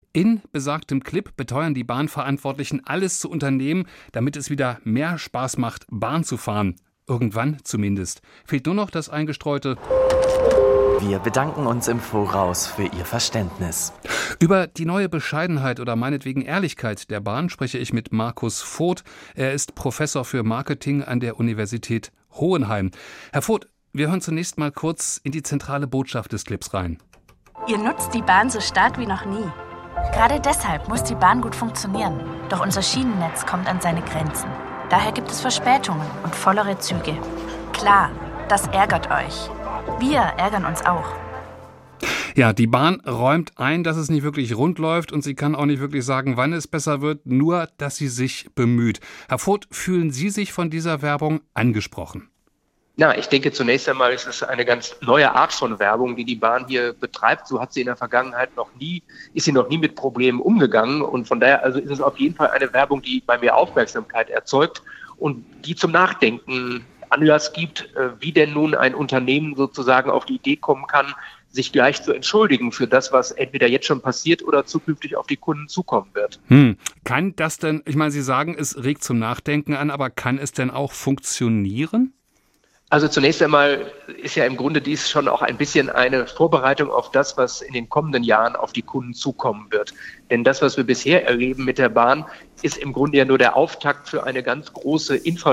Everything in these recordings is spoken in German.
In besagtem Clip beteuern die Bahnverantwortlichen, alles zu unternehmen, damit es wieder mehr Spaß macht, Bahn zu fahren. Irgendwann zumindest. Fehlt nur noch das eingestreute: Wir bedanken uns im Voraus für Ihr Verständnis. Über die neue Bescheidenheit oder meinetwegen Ehrlichkeit der Bahn spreche ich mit Markus Voth. Er ist Professor für Marketing an der Universität Hohenheim. Herr Voth, wir hören zunächst mal kurz in die zentrale Botschaft des Clips rein. Ihr nutzt die Bahn so stark wie noch nie. Gerade deshalb muss die Bahn gut funktionieren. Doch unser Schienennetz kommt an seine Grenzen. Daher gibt es Verspätungen und vollere Züge. Klar, das ärgert euch. Wir ärgern uns auch. Ja, die Bahn räumt ein, dass es nicht wirklich rund läuft und sie kann auch nicht wirklich sagen, wann es besser wird, nur dass sie sich bemüht. Herr Voth, fühlen Sie sich von dieser Werbung angesprochen? Ja, ich denke, zunächst einmal ist es eine ganz neue Art von Werbung, die die Bahn hier betreibt. So hat sie in der Vergangenheit noch nie mit Problemen umgegangen. Und von daher also ist es auf jeden Fall eine Werbung, die bei mir Aufmerksamkeit erzeugt und die zum Nachdenken Anlass gibt, wie denn nun ein Unternehmen sozusagen auf die Idee kommen kann, sich gleich zu entschuldigen für das, was entweder jetzt schon passiert oder zukünftig auf die Kunden zukommen wird. Kann das denn, ich meine, Sie sagen, es regt zum Nachdenken an, aber kann es denn auch funktionieren? Also zunächst einmal ist ja im Grunde dies schon auch ein bisschen eine Vorbereitung auf das, was in den kommenden Jahren auf die Kunden zukommen wird. Denn das, was wir bisher erleben mit der Bahn, ist im Grunde ja nur der Auftakt für eine ganz große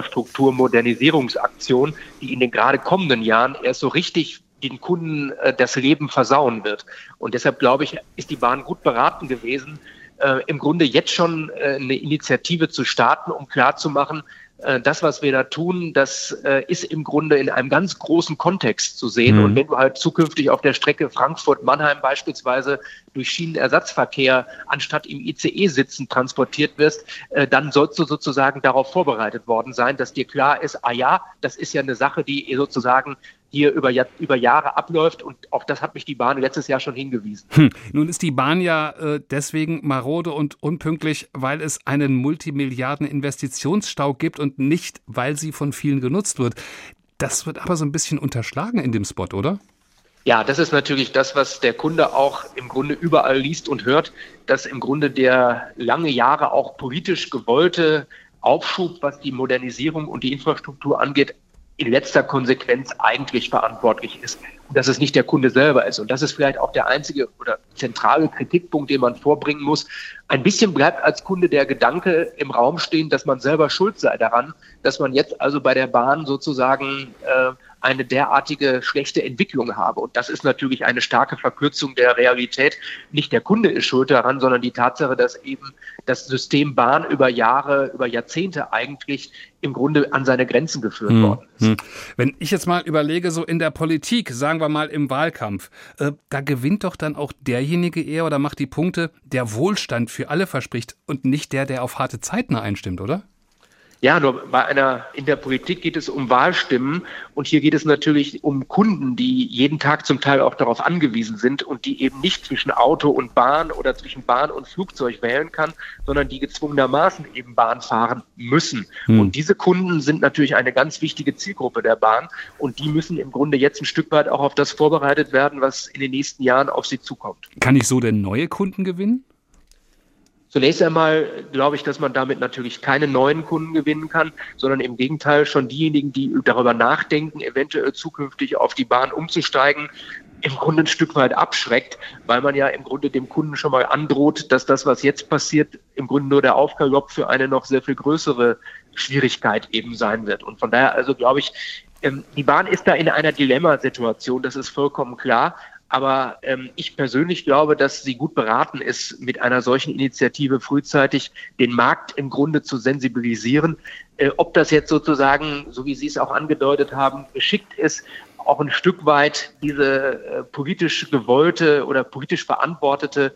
Infrastrukturmodernisierungsaktion, die in den gerade kommenden Jahren erst so richtig den Kunden das Leben versauen wird. Und deshalb, glaube ich, ist die Bahn gut beraten gewesen, im Grunde jetzt schon eine Initiative zu starten, um klarzumachen, das, was wir da tun, das ist im Grunde in einem ganz großen Kontext zu sehen. Und wenn du halt zukünftig auf der Strecke Frankfurt-Mannheim beispielsweise durch Schienenersatzverkehr anstatt im ICE sitzen transportiert wirst, dann sollst du sozusagen darauf vorbereitet worden sein, dass dir klar ist, das ist ja eine Sache, die sozusagen hier über Jahre abläuft, und auf das hat mich die Bahn letztes Jahr schon hingewiesen. Nun ist die Bahn ja deswegen marode und unpünktlich, weil es einen Multimilliarden-Investitionsstau gibt und nicht, weil sie von vielen genutzt wird. Das wird aber so ein bisschen unterschlagen in dem Spot, oder? Ja, das ist natürlich das, was der Kunde auch im Grunde überall liest und hört, dass im Grunde der lange Jahre auch politisch gewollte Aufschub, was die Modernisierung und die Infrastruktur angeht, in letzter Konsequenz eigentlich verantwortlich ist und dass es nicht der Kunde selber ist. Und das ist vielleicht auch der einzige oder zentrale Kritikpunkt, den man vorbringen muss. Ein bisschen bleibt als Kunde der Gedanke im Raum stehen, dass man selber schuld sei daran, dass man jetzt also bei der Bahn sozusagen eine derartige schlechte Entwicklung habe. Und das ist natürlich eine starke Verkürzung der Realität. Nicht der Kunde ist schuld daran, sondern die Tatsache, dass eben das System Bahn über Jahre, über Jahrzehnte eigentlich im Grunde an seine Grenzen geführt worden ist. Wenn ich jetzt mal überlege, so in der Politik, sagen wir mal im Wahlkampf, da gewinnt doch dann auch derjenige eher oder macht die Punkte, der Wohlstand für alle verspricht und nicht der auf harte Zeiten einstimmt, oder? Ja, nur in der Politik geht es um Wahlstimmen, und hier geht es natürlich um Kunden, die jeden Tag zum Teil auch darauf angewiesen sind und die eben nicht zwischen Auto und Bahn oder zwischen Bahn und Flugzeug wählen kann, sondern die gezwungenermaßen eben Bahn fahren müssen. Und diese Kunden sind natürlich eine ganz wichtige Zielgruppe der Bahn, und die müssen im Grunde jetzt ein Stück weit auch auf das vorbereitet werden, was in den nächsten Jahren auf sie zukommt. Kann ich so denn neue Kunden gewinnen? Zunächst einmal glaube ich, dass man damit natürlich keine neuen Kunden gewinnen kann, sondern im Gegenteil schon diejenigen, die darüber nachdenken, eventuell zukünftig auf die Bahn umzusteigen, im Grunde ein Stück weit abschreckt, weil man ja im Grunde dem Kunden schon mal androht, dass das, was jetzt passiert, im Grunde nur der Aufgalopp für eine noch sehr viel größere Schwierigkeit eben sein wird. Und von daher also glaube ich, die Bahn ist da in einer Dilemmasituation, das ist vollkommen klar. Aber ich persönlich glaube, dass sie gut beraten ist, mit einer solchen Initiative frühzeitig den Markt im Grunde zu sensibilisieren. Ob das jetzt sozusagen, so wie Sie es auch angedeutet haben, geschickt ist, auch ein Stück weit diese politisch gewollte oder politisch verantwortete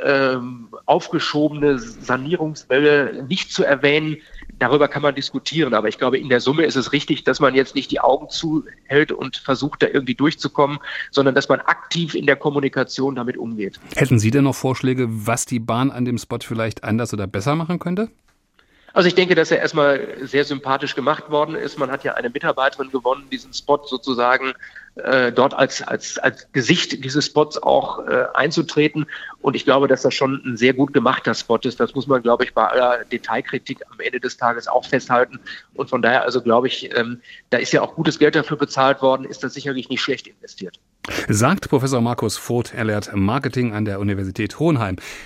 aufgeschobene Sanierungswelle nicht zu erwähnen, darüber kann man diskutieren. Aber ich glaube, in der Summe ist es richtig, dass man jetzt nicht die Augen zuhält und versucht, da irgendwie durchzukommen, sondern dass man aktiv in der Kommunikation damit umgeht. Hätten Sie denn noch Vorschläge, was die Bahn an dem Spot vielleicht anders oder besser machen könnte? Also ich denke, dass er erstmal sehr sympathisch gemacht worden ist. Man hat ja eine Mitarbeiterin gewonnen, diesen Spot sozusagen dort als Gesicht dieses Spots auch einzutreten. Und ich glaube, dass das schon ein sehr gut gemachter Spot ist. Das muss man, glaube ich, bei aller Detailkritik am Ende des Tages auch festhalten. Und von daher, also glaube ich, da ist ja auch gutes Geld dafür bezahlt worden, ist das sicherlich nicht schlecht investiert. Sagt Professor Markus Voth. Er lehrt Marketing an der Universität Hohenheim.